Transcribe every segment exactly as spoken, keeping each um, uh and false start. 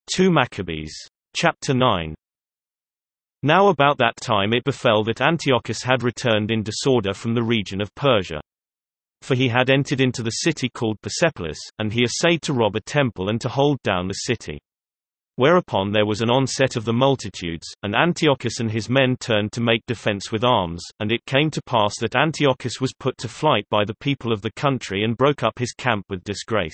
two Maccabees. Chapter nine. Now about that time it befell that Antiochus had returned in disorder from the region of Persia. For he had entered into the city called Persepolis, and he essayed to rob a temple and to hold down the city. Whereupon there was an onset of the multitudes, and Antiochus and his men turned to make defense with arms, and it came to pass that Antiochus was put to flight by the people of the country and broke up his camp with disgrace.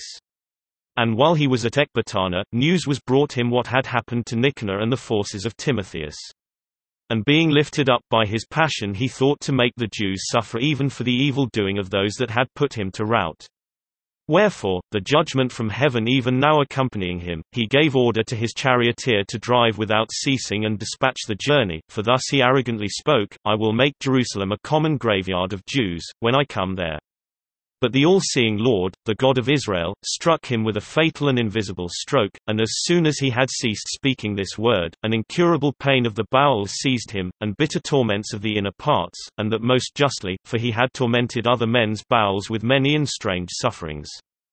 And while he was at Ecbatana, news was brought him what had happened to Nicanor and the forces of Timotheus. And being lifted up by his passion he thought to make the Jews suffer even for the evil doing of those that had put him to rout. Wherefore, the judgment from heaven even now accompanying him, he gave order to his charioteer to drive without ceasing and dispatch the journey, for thus he arrogantly spoke, I will make Jerusalem a common graveyard of Jews, when I come there. But the all-seeing Lord, the God of Israel, struck him with a fatal and invisible stroke, and as soon as he had ceased speaking this word, an incurable pain of the bowels seized him, and bitter torments of the inner parts, and that most justly, for he had tormented other men's bowels with many and strange sufferings.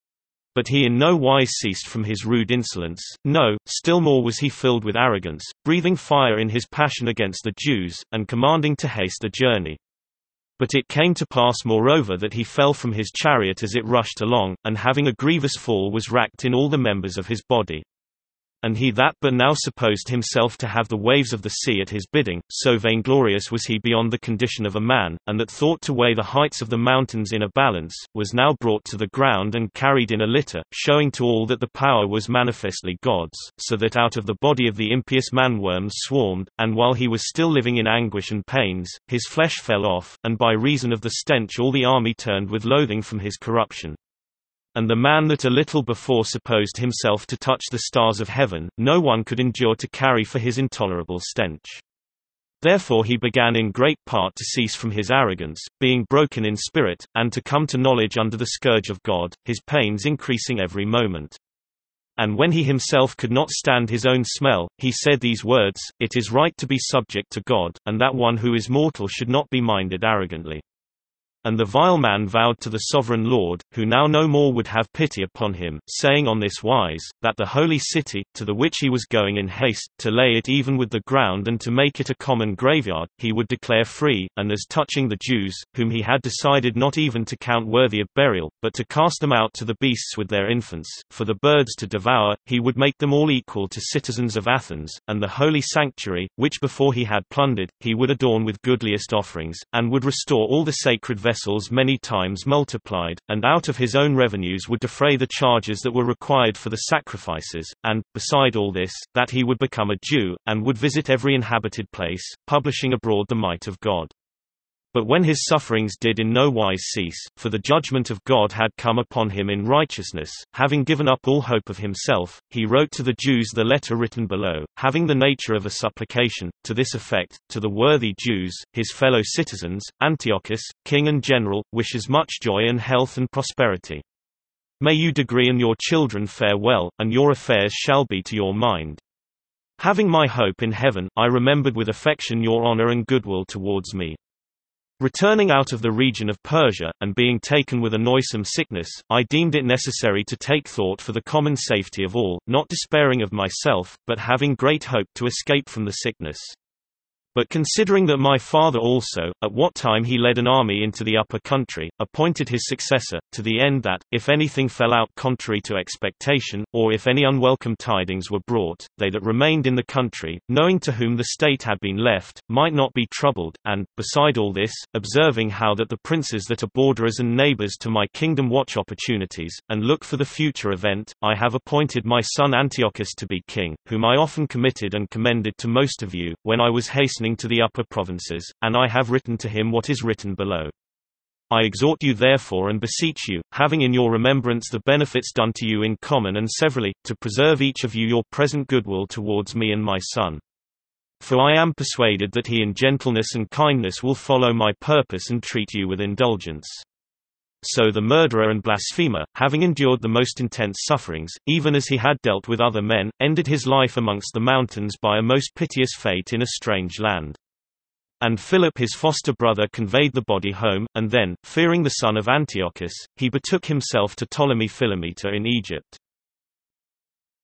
But he in no wise ceased from his rude insolence, no, still more was he filled with arrogance, breathing fire in his passion against the Jews, and commanding to haste the journey. But it came to pass moreover that he fell from his chariot as it rushed along, and having a grievous fall was racked in all the members of his body. And he that but now supposed himself to have the waves of the sea at his bidding, so vainglorious was he beyond the condition of a man, and that thought to weigh the heights of the mountains in a balance, was now brought to the ground and carried in a litter, showing to all that the power was manifestly God's, so that out of the body of the impious man worms swarmed, and while he was still living in anguish and pains, his flesh fell off, and by reason of the stench all the army turned with loathing from his corruption. And the man that a little before supposed himself to touch the stars of heaven, no one could endure to carry for his intolerable stench. Therefore he began in great part to cease from his arrogance, being broken in spirit, and to come to knowledge under the scourge of God, his pains increasing every moment. And when he himself could not stand his own smell, he said these words, It is right to be subject to God, and that one who is mortal should not be minded arrogantly. And the vile man vowed to the sovereign Lord, who now no more would have pity upon him, saying on this wise, that the holy city, to the which he was going in haste, to lay it even with the ground and to make it a common graveyard, he would declare free, and as touching the Jews, whom he had decided not even to count worthy of burial, but to cast them out to the beasts with their infants, for the birds to devour, he would make them all equal to citizens of Athens, and the holy sanctuary, which before he had plundered, he would adorn with goodliest offerings, and would restore all the sacred vessels vessels many times multiplied, and out of his own revenues would defray the charges that were required for the sacrifices, and, beside all this, that he would become a Jew, and would visit every inhabited place, publishing abroad the might of God. But when his sufferings did in no wise cease, for the judgment of God had come upon him in righteousness, having given up all hope of himself, he wrote to the Jews the letter written below, having the nature of a supplication, to this effect, to the worthy Jews, his fellow citizens, Antiochus, king and general, wishes much joy and health and prosperity. May you degree and your children fare well, and your affairs shall be to your mind. Having my hope in heaven, I remembered with affection your honor and goodwill towards me. Returning out of the region of Persia, and being taken with a noisome sickness, I deemed it necessary to take thought for the common safety of all, not despairing of myself, but having great hope to escape from the sickness. But considering that my father also, at what time he led an army into the upper country, appointed his successor, to the end that, if anything fell out contrary to expectation, or if any unwelcome tidings were brought, they that remained in the country, knowing to whom the state had been left, might not be troubled, and, beside all this, observing how that the princes that are borderers and neighbors to my kingdom watch opportunities, and look for the future event, I have appointed my son Antiochus to be king, whom I often committed and commended to most of you, when I was hastening to the upper provinces, and I have written to him what is written below. I exhort you therefore and beseech you, having in your remembrance the benefits done to you in common and severally, to preserve each of you your present goodwill towards me and my son. For I am persuaded that he in gentleness and kindness will follow my purpose and treat you with indulgence. So the murderer and blasphemer, having endured the most intense sufferings, even as he had dealt with other men, ended his life amongst the mountains by a most piteous fate in a strange land. And Philip his foster brother conveyed the body home, and then, fearing the son of Antiochus, he betook himself to Ptolemy Philometor in Egypt.